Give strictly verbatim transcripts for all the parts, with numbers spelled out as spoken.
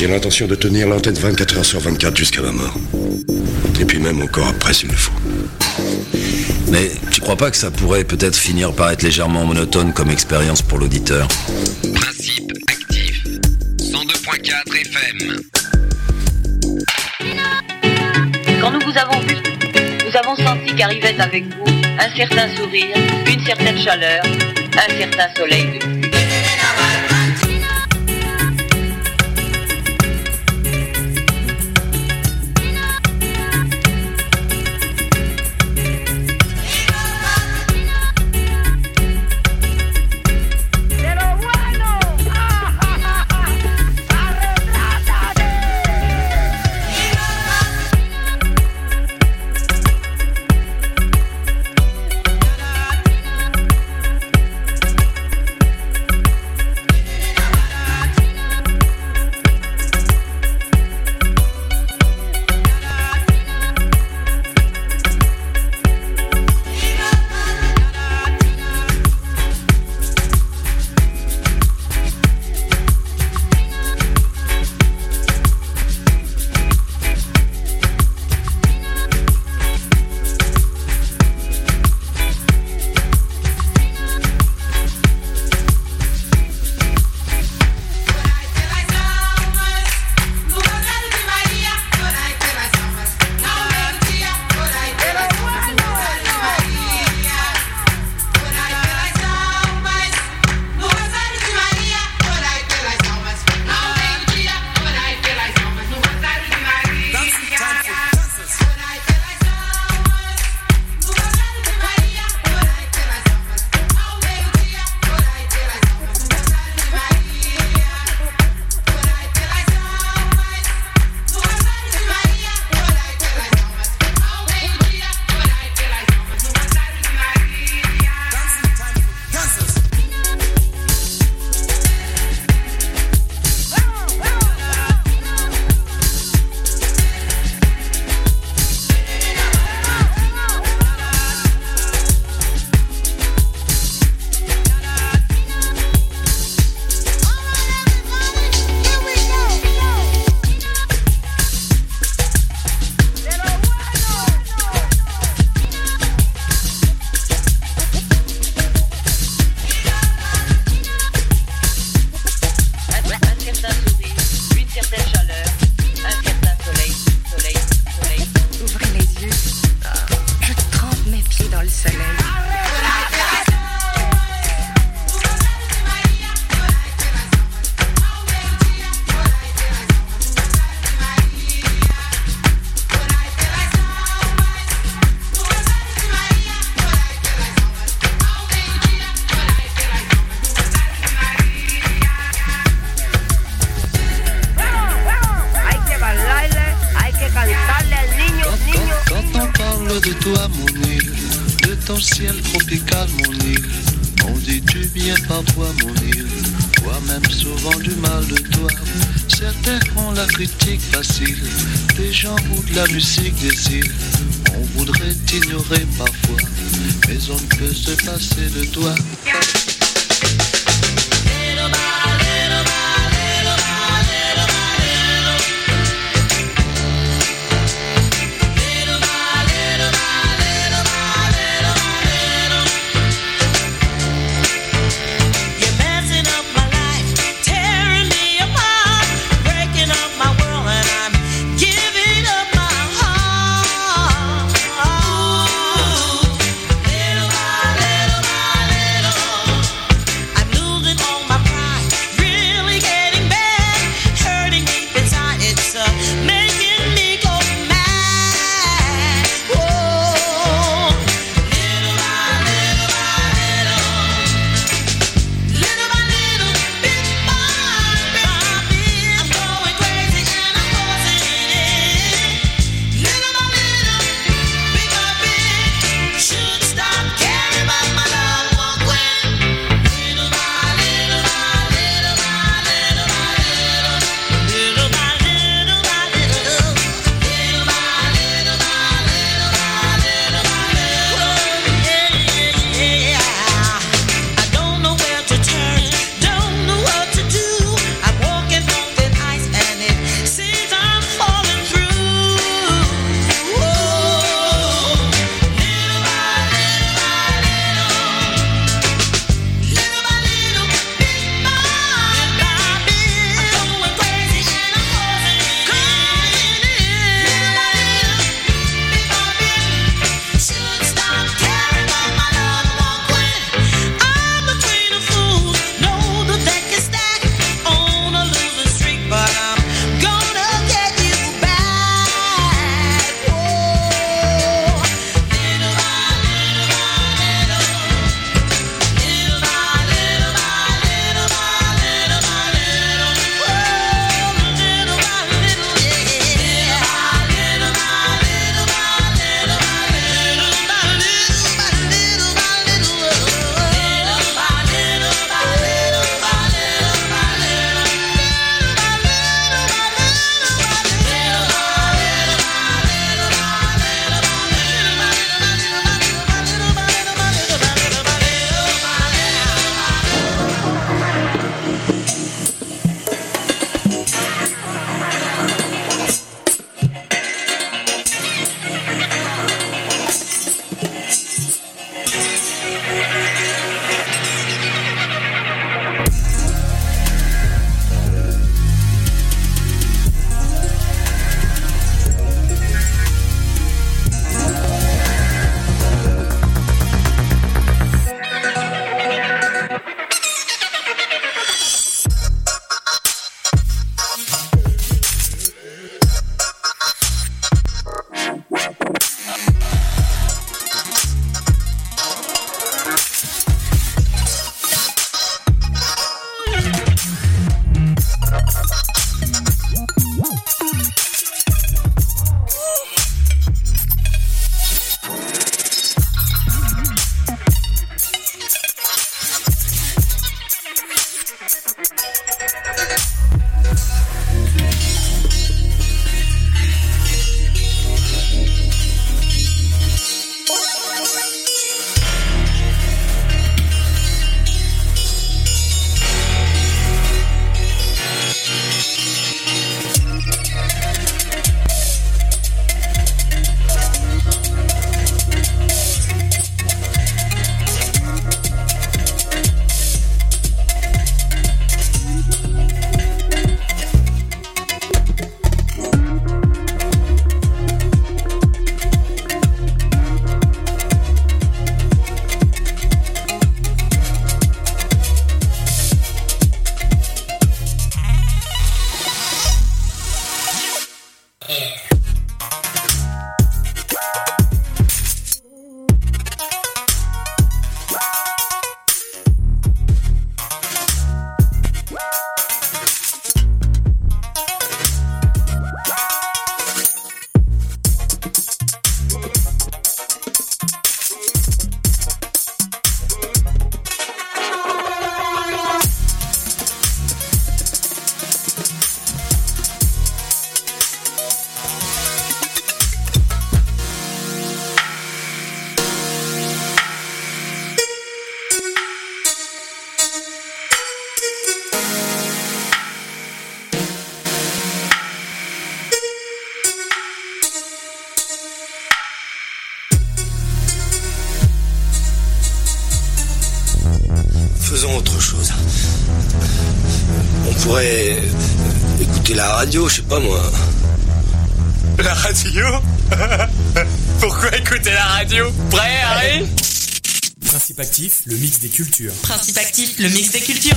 qui a l'intention de tenir l'antenne vingt-quatre heures sur vingt-quatre jusqu'à la mort. Et puis même encore après s'il le faut. Mais tu crois pas que ça pourrait peut-être finir par être légèrement monotone comme expérience pour l'auditeur ? Principe actif. cent deux point quatre F M. Quand nous vous avons vu, nous avons senti qu'arrivait avec vous un certain sourire, une certaine chaleur, un certain soleil de pluie. La musique des îles, on voudrait t'ignorer parfois, mais on ne peut se passer de toi. Little by little, écouter la radio, je sais pas moi. La radio? Pourquoi écouter la radio? Prêt, Harry? Principe actif, le mix des cultures. Principe actif, le mix des cultures.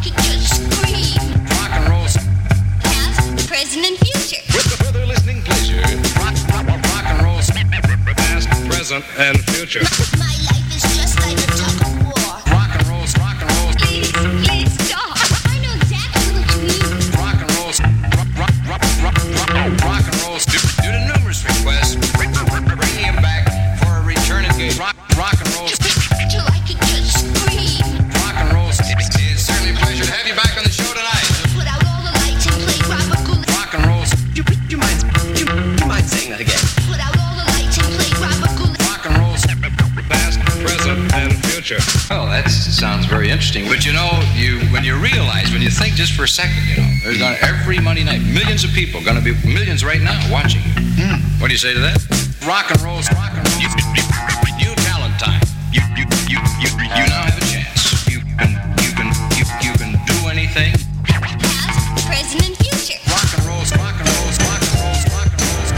Rock and roll. Past, present and future. With further listening pleasure. Rock, rock, rock and roll. Past, present and future. My life is just like a tug of war. Rock and roll, rock and roll. Please, please stop. I know exactly what you mean. Rock and roll. Rock, rock, rock, rock, rock, rock and roll. Due to numerous requests, bringing him back for a return engagement. Rock, rock and roll. Till I could just scream. Rock and roll. It's certainly a pleasure to have you back on the show tonight. Put out all the lights and play Robert Rock and roll. You, you mind, you, you mind saying that again? Put out all the lights and play Robert Rock and roll. Past, present, and future. Oh, that sounds very interesting. But you know, you when you realize, when you think just for a second, you know, there's gonna every Monday night, millions of people, gonna be millions right now watching. Hmm. What do you say to that? Rock and roll, rock and roll. You, you, you talent time. You, you, you, you, you now have a chance. You can, you can, you, you can do anything. Past, present and future. Rock and rolls, rock and rolls, rock and rolls, rock and rolls.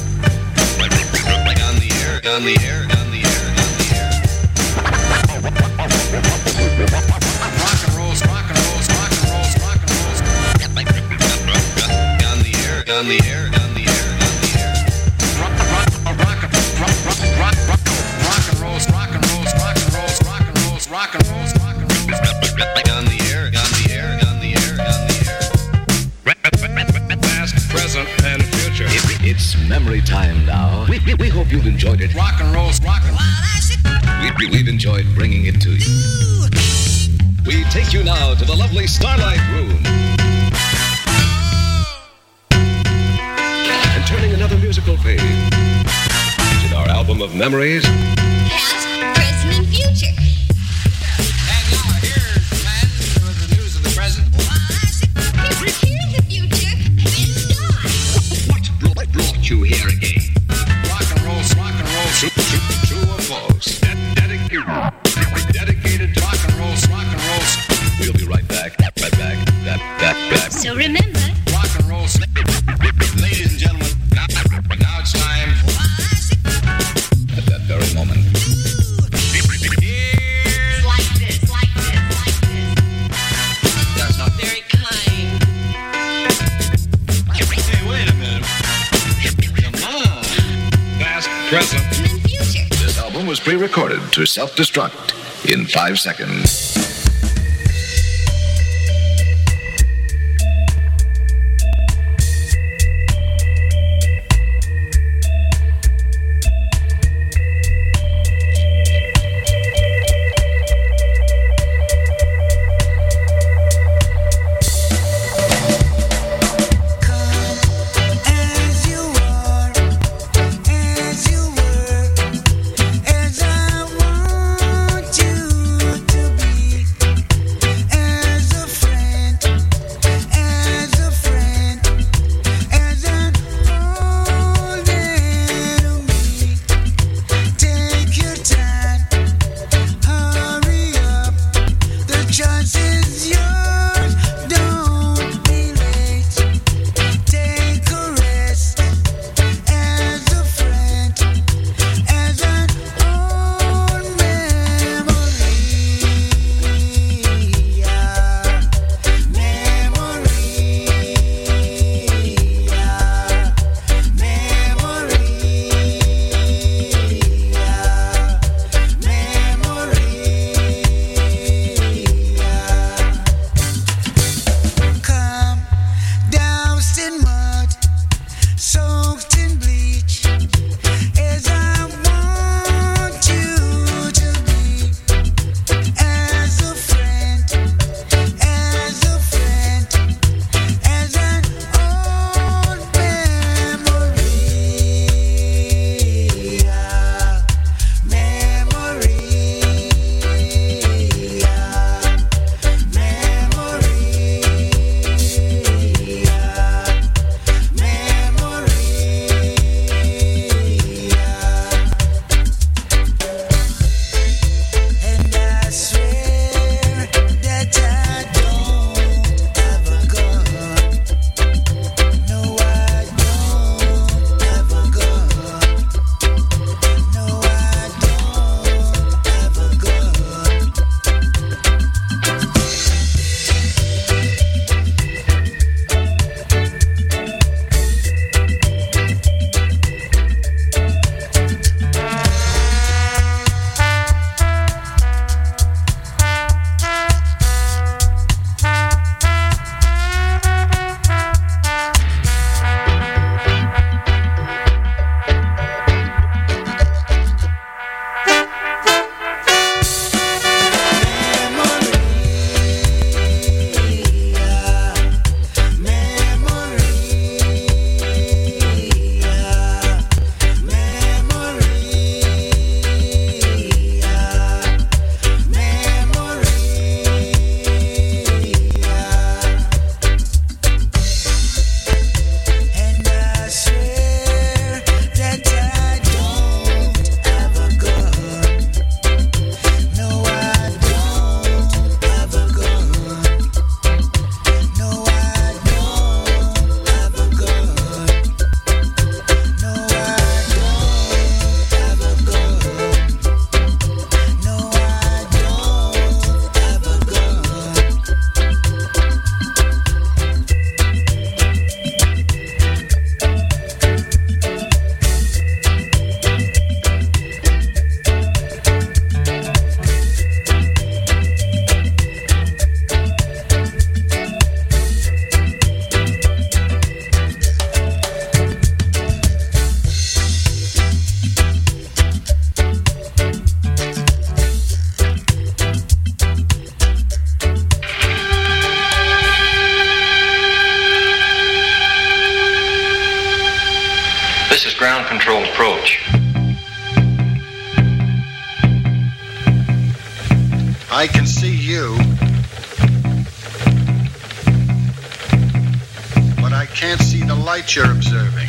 On the air, on the air, on the air, on the air. Rock and rolls, rock and rolls, rock and rolls, rock and rolls. On the air, on the air, on the air, on the air. Rock, rock, rock, rock, rock, rock, rock, rock and rolls, rock and rolls, rock and rolls, rock and rolls, rock and rolls, rock and rolls. On the air, on the air, on the air, on the air. Past, present, and future. It's memory time now. We, we, we hope you've enjoyed it. Rock and rolls, rock and rolls. We, we've enjoyed bringing it to you. We take you now to the lovely Starlight Room. And turning another musical page in our album of memories. Past, present and future. And now here's plans with the news of the present. Here's the future. It's gone. What brought you here again? Rock and rolls, rock and rolls. True, true, true or false? Dedicated, dedicated to rock and rolls, rock and rolls. We'll be right back, right back, back, back, back. So remember, Rock and rolls. Ladies and gentlemen, now, now it's time. At that very moment. It's like this, like this, like this. That's not Very kind. Hey, wait a minute. Come on. Past, present. and future. This album was pre-recorded to self-destruct in five seconds. As you are, as you were, as I want you to be. This is ground control approach. I can see you, but I can't see the light you're observing.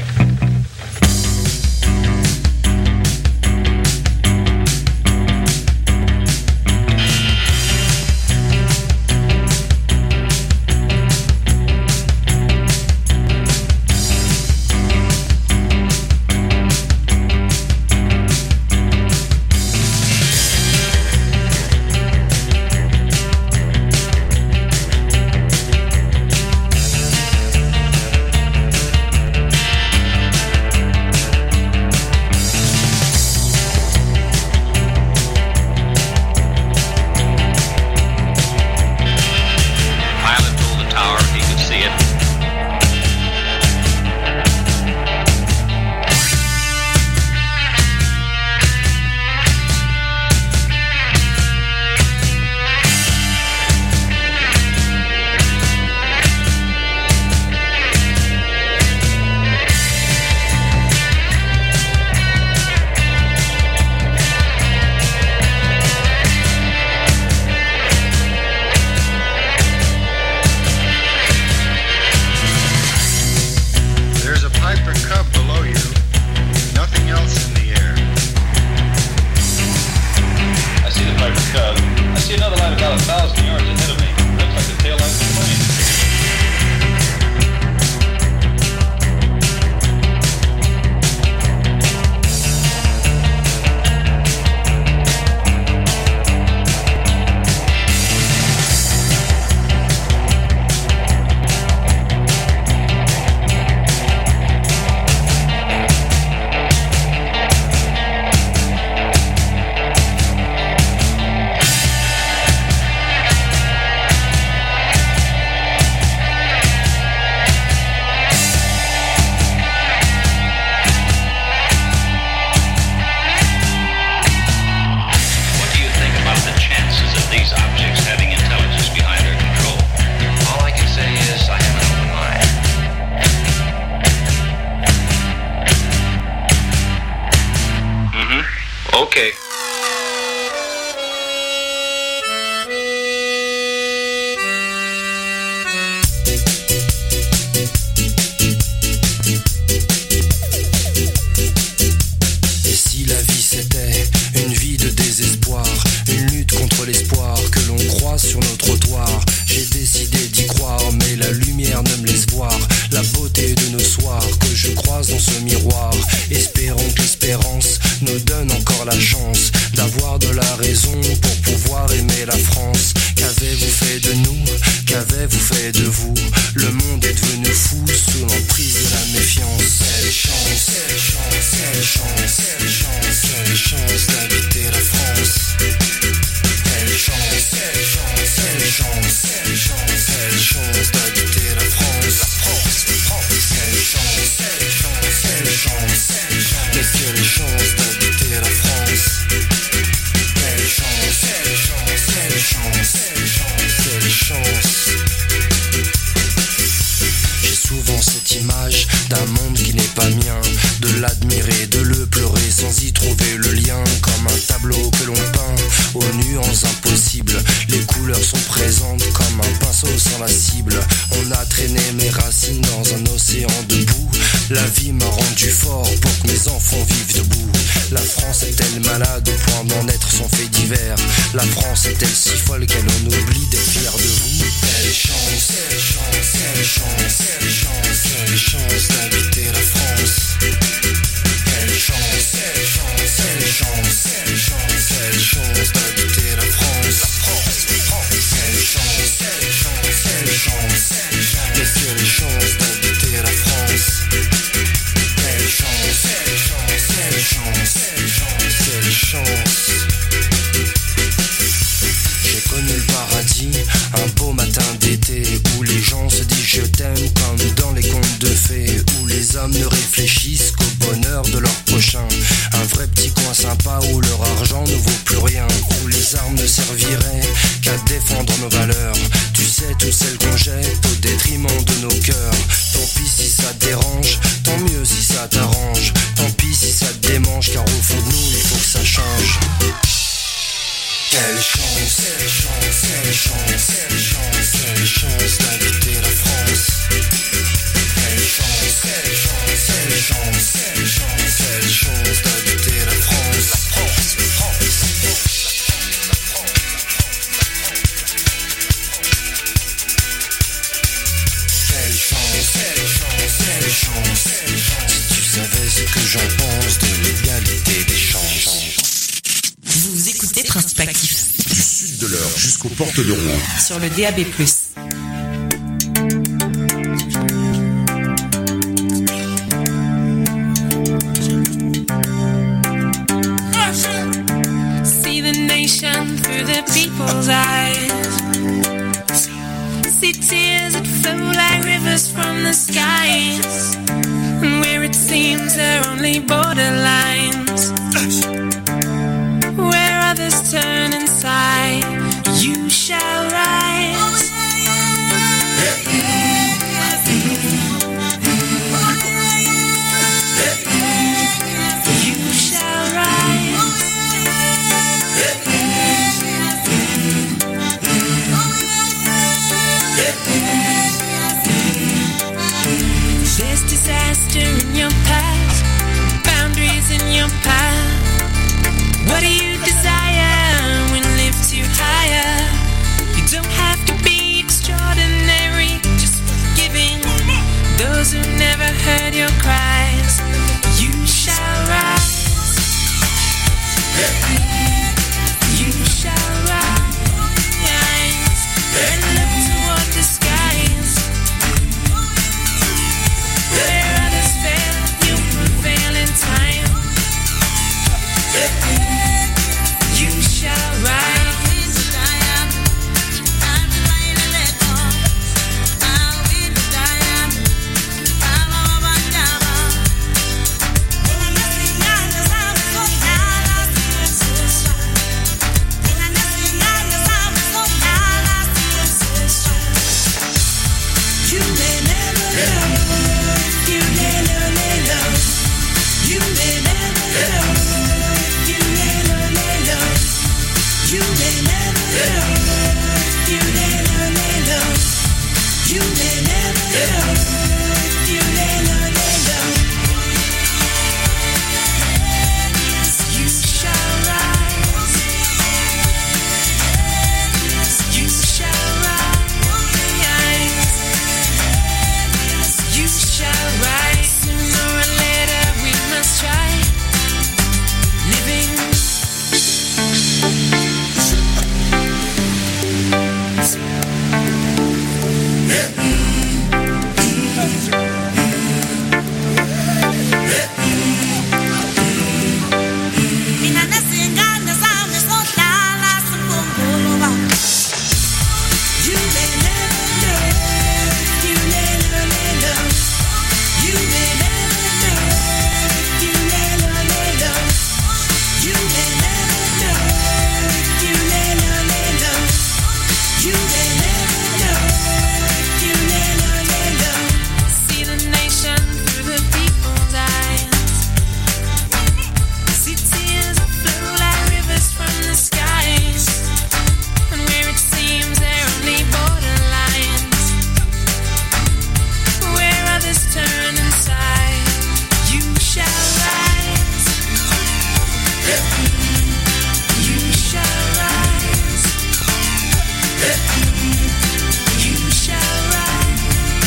Tant pis si ça te dérange, tant mieux si ça t'arrange. portes de Rouen. Sur le D A B plus. See the nation through the people's eyes. See tears that flow like rivers from the skies. And where it seems there are only borderlines. Where others turn and sigh, you shall rise. You shall rise. There's disaster in your past, boundaries in your path. What do you desire when lifts you higher? You don't have to be extraordinary, just forgiving those who never heard your cries. You shall rise. You shall rise and look toward the skies. Where others fail, you prevail in time. You shall rise. You may never know. You may never know. You may never know. You may never know. You may never know. You may never know. You may never know. You may never know. You shall rise. You shall rise. You shall rise. Sooner or later we must try living. You may never know. You may never know. You may never know. You may never know. You may never know. You may never know. You may never know. You may never know. See the nation through the people's eyes. See tears that flow like rivers from the skies. And where it seems there are only borderlines. Where others turn and sigh, you shall rise. You shall rise. You shall rise.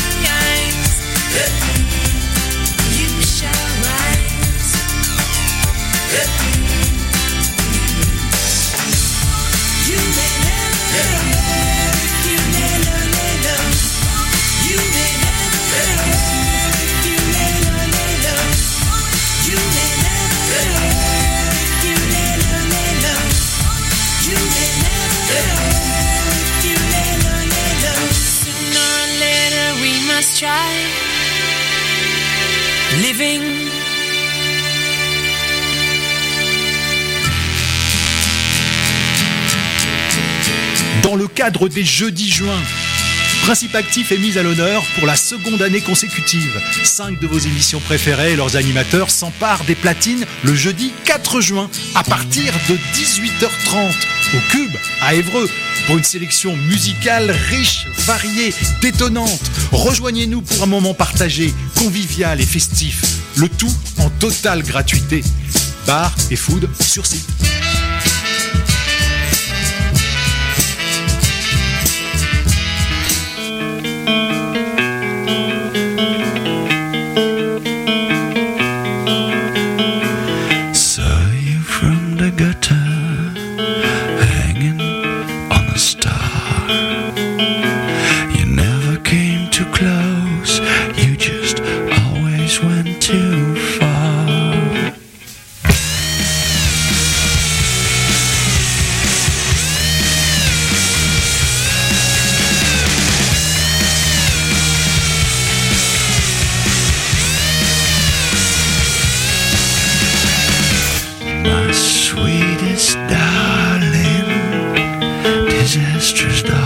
You shall rise. You may never know. You may never know. You may never know. You may never know. You may never know. You may never know. You may never know. You may never know. Sooner or later we must try living. Dans le cadre des Jeudis Juin, Principe Actif est mis à l'honneur pour la seconde année consécutive. Cinq de vos émissions préférées et leurs animateurs s'emparent des platines le jeudi quatre juin à partir de dix-huit heures trente au Cube à Évreux pour une sélection musicale riche, variée, détonnante. Rejoignez-nous pour un moment partagé, convivial et festif. Le tout en totale gratuité. Bar et food sur site. Saw you from the gutter, hanging on a star. darling, disastrous darling.